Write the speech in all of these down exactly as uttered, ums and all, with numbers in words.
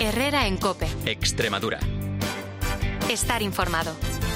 Herrera en COPE. Extremadura. Estar informado.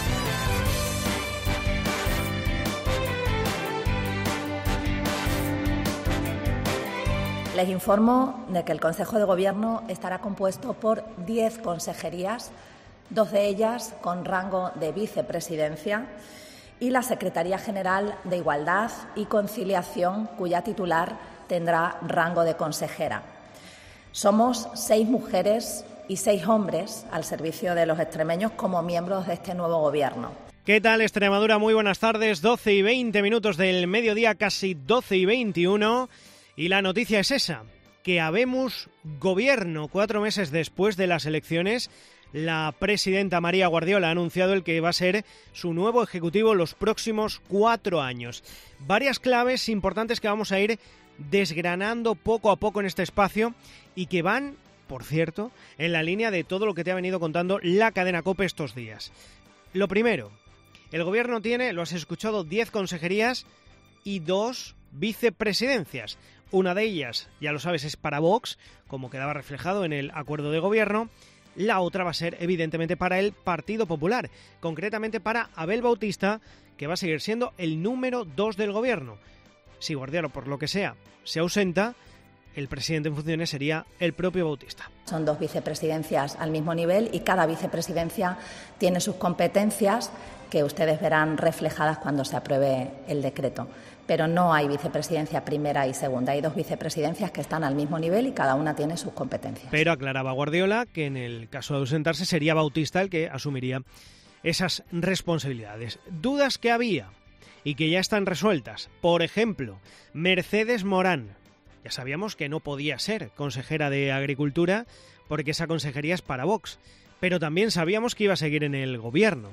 Les informo de que el Consejo de Gobierno estará compuesto por diez consejerías, dos de ellas con rango de vicepresidencia, y la Secretaría General de Igualdad y Conciliación, cuya titular tendrá rango de consejera. Somos seis mujeres y seis hombres al servicio de los extremeños como miembros de este nuevo Gobierno. ¿Qué tal, Extremadura? Muy buenas tardes, doce y veinte minutos del mediodía, casi doce y veintiuno, y la noticia es esa, que habemos Gobierno. Cuatro meses después de las elecciones, la presidenta María Guardiola ha anunciado el que va a ser su nuevo ejecutivo los próximos cuatro años. Varias claves importantes que vamos a ir desgranando poco a poco en este espacio y que van, por cierto, en la línea de todo lo que te ha venido contando la cadena COPE estos días. Lo primero, el Gobierno tiene, lo has escuchado, diez consejerías y dos vicepresidencias. Una de ellas, ya lo sabes, es para Vox, como quedaba reflejado en el acuerdo de Gobierno. La otra va a ser, evidentemente, para el Partido Popular, concretamente para Abel Bautista, que va a seguir siendo el número dos del Gobierno. Si Guardiola, por lo que sea, se ausenta, el presidente en funciones sería el propio Bautista. Son dos vicepresidencias al mismo nivel y cada vicepresidencia tiene sus competencias que ustedes verán reflejadas cuando se apruebe el decreto. Pero no hay vicepresidencia primera y segunda. Hay dos vicepresidencias que están al mismo nivel y cada una tiene sus competencias. Pero aclaraba Guardiola que en el caso de ausentarse sería Bautista el que asumiría esas responsabilidades. Dudas que había y que ya están resueltas. Por ejemplo, Mercedes Morán. Ya sabíamos que no podía ser consejera de Agricultura porque esa consejería es para Vox. Pero también sabíamos que iba a seguir en el Gobierno.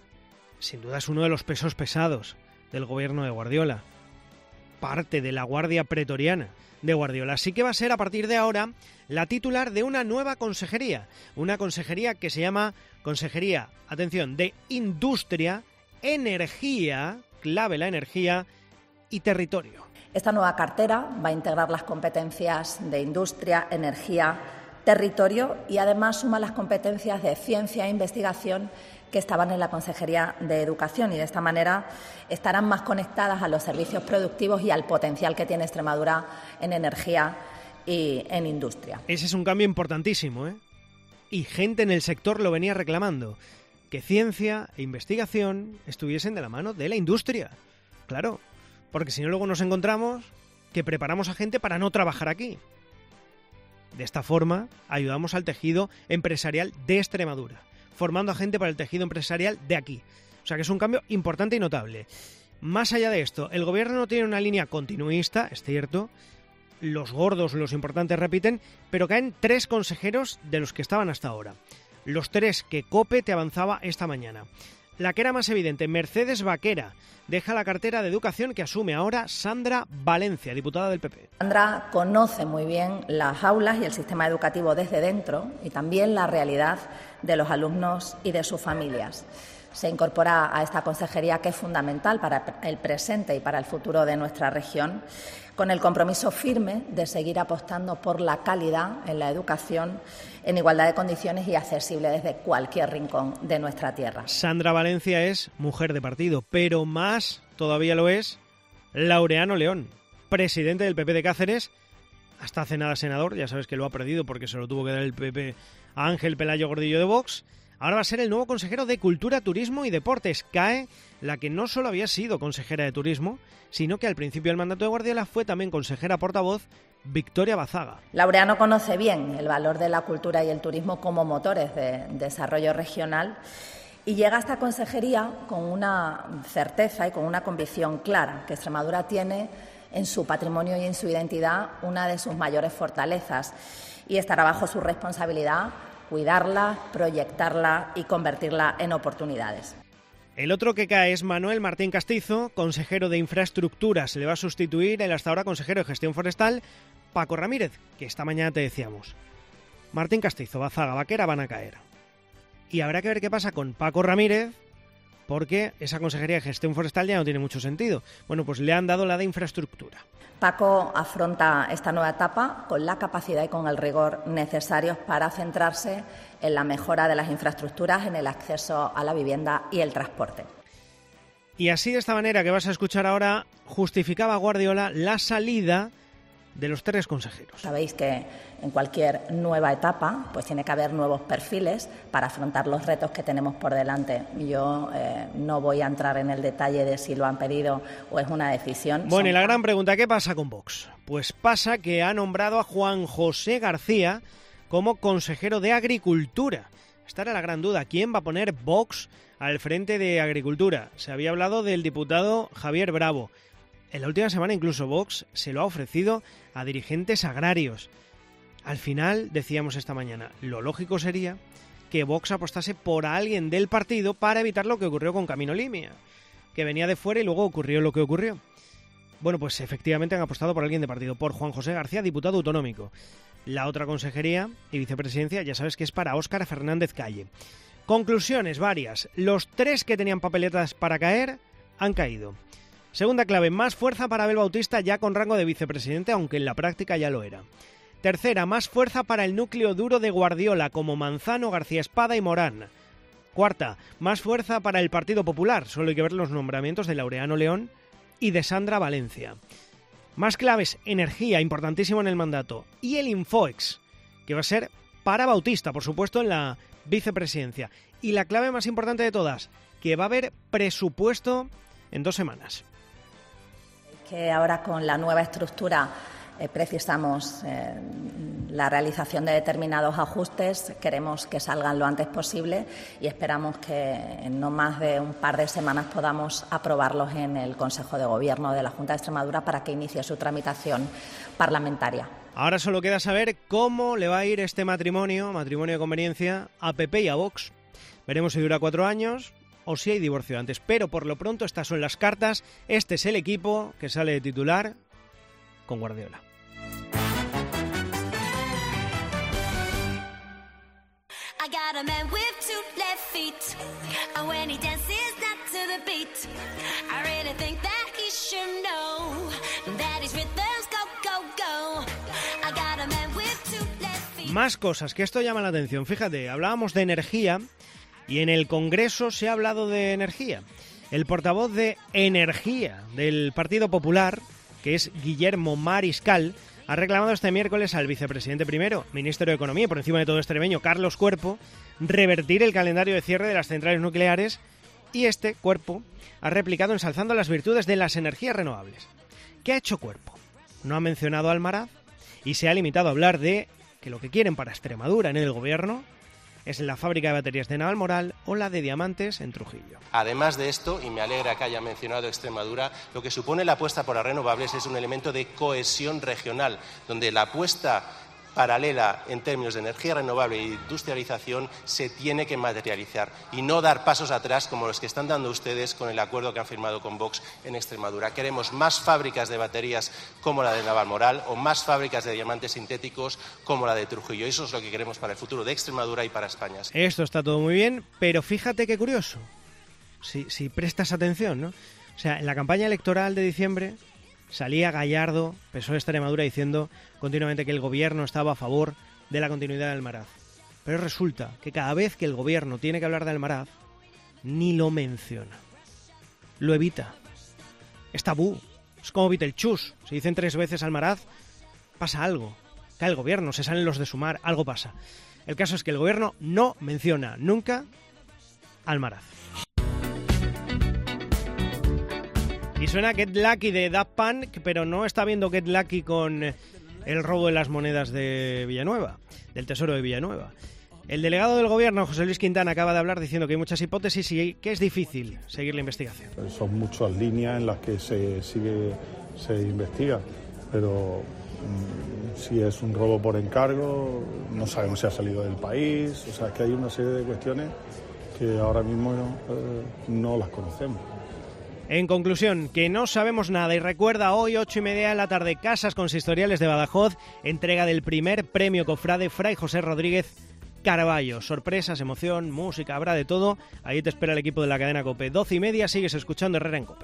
Sin duda es uno de los pesos pesados del Gobierno de Guardiola. Parte de la Guardia Pretoriana de Guardiola. Así que va a ser a partir de ahora la titular de una nueva consejería. Una consejería que se llama Consejería, atención, de Industria, Energía, clave la energía, y Territorio. Esta nueva cartera va a integrar las competencias de industria, energía, territorio y además suma las competencias de ciencia e investigación que estaban en la Consejería de Educación y de esta manera estarán más conectadas a los servicios productivos y al potencial que tiene Extremadura en energía y en industria. Ese es un cambio importantísimo, ¿eh? Y gente en el sector lo venía reclamando, que ciencia e investigación estuviesen de la mano de la industria. Claro, porque si no luego nos encontramos que preparamos a gente para no trabajar aquí. De esta forma ayudamos al tejido empresarial de Extremadura, formando a gente para el tejido empresarial de aquí. O sea que es un cambio importante y notable. Más allá de esto, el Gobierno no tiene una línea continuista, es cierto. Los gordos, los importantes repiten, pero caen tres consejeros de los que estaban hasta ahora. Los tres que COPE te avanzaba esta mañana. La que era más evidente, Mercedes Vaquera, deja la cartera de Educación que asume ahora Sandra Valencia, diputada del P P. Sandra conoce muy bien las aulas y el sistema educativo desde dentro y también la realidad de los alumnos y de sus familias. Se incorpora a esta consejería que es fundamental para el presente y para el futuro de nuestra región, con el compromiso firme de seguir apostando por la calidad en la educación en igualdad de condiciones y accesible desde cualquier rincón de nuestra tierra. Sandra Valencia es mujer de partido, pero más todavía lo es Laureano León, presidente del P P de Cáceres, hasta hace nada senador, ya sabes que lo ha perdido porque se lo tuvo que dar el P P a Ángel Pelayo Gordillo de Vox. Ahora va a ser el nuevo consejero de Cultura, Turismo y Deportes. Cae la que no solo había sido consejera de Turismo, sino que al principio del mandato de Guardiola fue también consejera portavoz, Victoria Bazaga. Laureano conoce bien el valor de la cultura y el turismo como motores de desarrollo regional y llega a esta consejería con una certeza y con una convicción clara que Extremadura tiene en su patrimonio y en su identidad una de sus mayores fortalezas y estará bajo su responsabilidad cuidarla, proyectarla y convertirla en oportunidades. El otro que cae es Manuel Martín Castizo, consejero de Infraestructuras. Se le va a sustituir el hasta ahora consejero de Gestión Forestal, Paco Ramírez, que esta mañana te decíamos. Martín Castizo, Bazaga, Vaquera van a caer. Y habrá que ver qué pasa con Paco Ramírez, porque esa Consejería de Gestión Forestal ya no tiene mucho sentido. Bueno, pues le han dado la de Infraestructura. Paco afronta esta nueva etapa con la capacidad y con el rigor necesarios para centrarse en la mejora de las infraestructuras, en el acceso a la vivienda y el transporte. Y así, de esta manera que vas a escuchar ahora, justificaba Guardiola la salida de los tres consejeros. Sabéis que en cualquier nueva etapa pues tiene que haber nuevos perfiles para afrontar los retos que tenemos por delante. Yo eh, no voy a entrar en el detalle de si lo han pedido o es una decisión. Bueno, Son... y la gran pregunta, ¿qué pasa con Vox? Pues pasa que ha nombrado a Juan José García como consejero de Agricultura. Esta era la gran duda, ¿quién va a poner Vox al frente de Agricultura? Se había hablado del diputado Javier Bravo. En la última semana incluso Vox se lo ha ofrecido a dirigentes agrarios. Al final, decíamos esta mañana, lo lógico sería que Vox apostase por alguien del partido para evitar lo que ocurrió con Camino Limia, que venía de fuera y luego ocurrió lo que ocurrió. Bueno, pues efectivamente han apostado por alguien de partido, por Juan José García, diputado autonómico. La otra consejería y vicepresidencia ya sabes que es para Óscar Fernández Calle. Conclusiones varias. Los tres que tenían papeletas para caer han caído. Segunda clave, más fuerza para Abel Bautista ya con rango de vicepresidente, aunque en la práctica ya lo era. Tercera, más fuerza para el núcleo duro de Guardiola, como Manzano, García Espada y Morán. Cuarta, más fuerza para el Partido Popular, solo hay que ver los nombramientos de Laureano León y de Sandra Valencia. Más claves, energía, importantísimo en el mandato, y el Infoex, que va a ser para Bautista, por supuesto, en la vicepresidencia. Y la clave más importante de todas, que va a haber presupuesto en dos semanas. Que ahora con la nueva estructura eh, precisamos eh, la realización de determinados ajustes, queremos que salgan lo antes posible y esperamos que en no más de un par de semanas podamos aprobarlos en el Consejo de Gobierno de la Junta de Extremadura para que inicie su tramitación parlamentaria. Ahora solo queda saber cómo le va a ir este matrimonio, matrimonio de conveniencia, a P P y a Vox. Veremos si dura cuatro años o si hay divorcio antes, pero por lo pronto estas son las cartas, este es el equipo que sale de titular con Guardiola. Más cosas, que esto llama la atención. Fíjate, hablábamos de energía y en el Congreso se ha hablado de energía. El portavoz de Energía del Partido Popular, que es Guillermo Mariscal, ha reclamado este miércoles al vicepresidente primero, ministro de Economía, y por encima de todo extremeño, Carlos Cuerpo, revertir el calendario de cierre de las centrales nucleares, y este, Cuerpo, ha replicado ensalzando las virtudes de las energías renovables. ¿Qué ha hecho Cuerpo? No ha mencionado a Almaraz y se ha limitado a hablar de que lo que quieren para Extremadura en el gobierno es la fábrica de baterías de Navalmoral o la de diamantes en Trujillo. Además de esto, y me alegra que haya mencionado Extremadura, lo que supone la apuesta por las renovables es un elemento de cohesión regional, donde la apuesta paralela en términos de energía renovable e industrialización se tiene que materializar y no dar pasos atrás como los que están dando ustedes con el acuerdo que han firmado con Vox en Extremadura. Queremos más fábricas de baterías como la de Navalmoral o más fábricas de diamantes sintéticos como la de Trujillo. Eso es lo que queremos para el futuro de Extremadura y para España. Esto está todo muy bien, pero fíjate qué curioso, si, si prestas atención, ¿no? O sea, en la campaña electoral de diciembre salía Gallardo, P S O E de Extremadura, diciendo continuamente que el gobierno estaba a favor de la continuidad de Almaraz. Pero resulta que cada vez que el gobierno tiene que hablar de Almaraz, ni lo menciona. Lo evita. Es tabú. Es como Beetlejuice. Si dicen tres veces Almaraz, pasa algo. Cae el gobierno, se salen los de Sumar, algo pasa. El caso es que el gobierno no menciona nunca Almaraz. Y suena Get Lucky de Daft Punk, pero no está viendo Get Lucky con el robo de las monedas de Villanueva, del Tesoro de Villanueva. El delegado del gobierno, José Luis Quintana, acaba de hablar diciendo que hay muchas hipótesis y que es difícil seguir la investigación. Son muchas líneas en las que se sigue, se investiga, pero mmm, si es un robo por encargo, no sabemos si ha salido del país, o sea, que hay una serie de cuestiones que ahora mismo eh, no las conocemos. En conclusión, que no sabemos nada y recuerda hoy ocho y media de la tarde Casas Consistoriales de Badajoz, entrega del primer premio cofrade Fray José Rodríguez Carballo. Sorpresas, emoción, música, habrá de todo. Ahí te espera el equipo de la cadena COPE. Doce y media, sigues escuchando Herrera en COPE.